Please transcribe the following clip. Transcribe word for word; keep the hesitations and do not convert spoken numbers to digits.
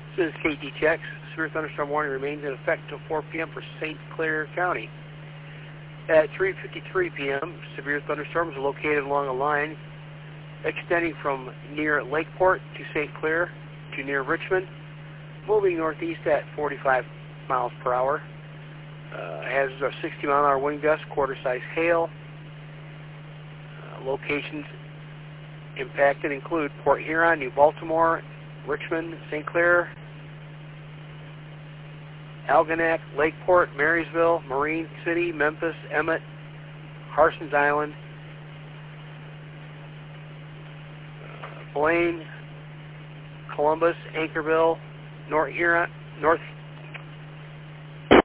This is K T T X. Severe thunderstorm warning remains in effect until four P M for Saint Clair County. At three fifty-three P M, severe thunderstorms are located along a line extending from near Lakeport to Saint Clair to near Richmond, moving northeast at forty-five miles per hour. Uh, hazards are sixty mile an hour wind gusts, quarter-size hail. Uh, locations impacted include Port Huron, New Baltimore, Richmond, Saint Clair, Algonac, Lakeport, Marysville, Marine City, Memphis, Emmett, Harsons Island, uh, Blaine, Columbus, Anchorville, North Huron, North